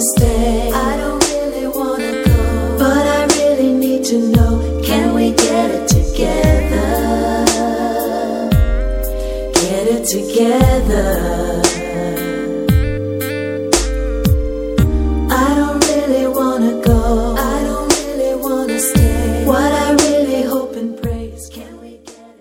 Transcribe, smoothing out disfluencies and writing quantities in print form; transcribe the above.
stay. I don't really wanna go, but I really need to know, can we get it together? Get it together.